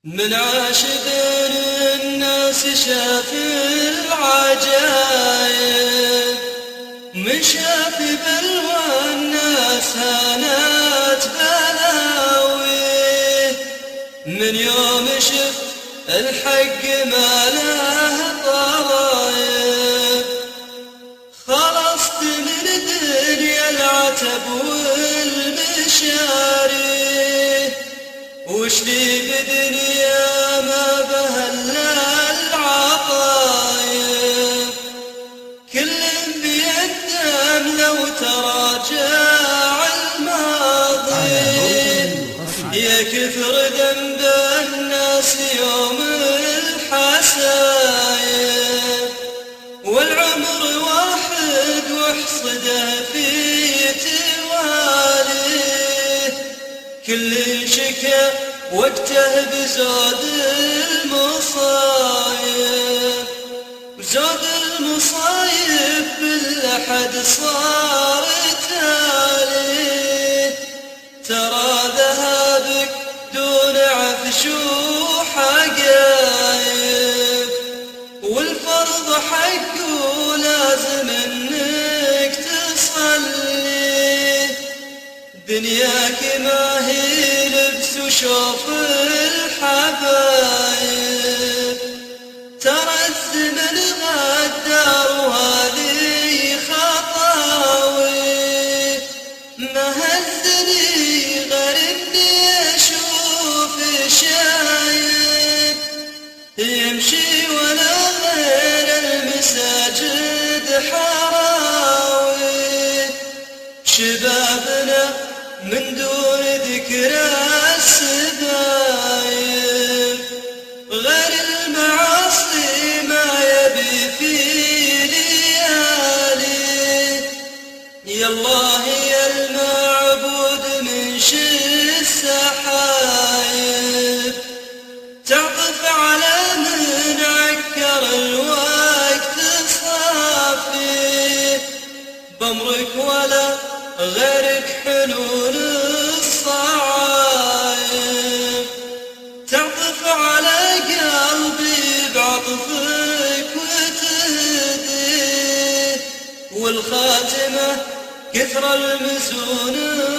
من عاش بين الناس شاف العجايب، من شاف بلوى الناس هانت بلاوي، من يوم شف الحق ما له ضرايب، خلصت من دنيا العتب والمشاري، وش لي بدنيا ما بها الا العطايب، كل بيندم لو تراجع الماضي، يا كثر ذنب الناس يوم الحسايب، والعمر واحد واحصده في تواليه، كل شكا وقته بزود المصايب، وزود المصايب بالأحد صار تالي، ترى ذهابك دون عفش وحقايب، والفرض حقه لازم انك تصلي، دنياك ما هي لبس وشوف الحبايب، ترى الزمن غدار وهذه خطاوي، ما هزني غير اني اشوف شايب، يمشي ولا غير المساجد حراوي، شبابنا من دون ذكر السدايب، غير المعاصي ما يبي في ليالي، يا الله يا المعبود من شي السحايب، تعطف على من عكر الوقت صافي، بأمرك ولا غيرك حلول الصعايب، تعطف على قلبي بعطفك وتهديه، والخاتمة كثر المزون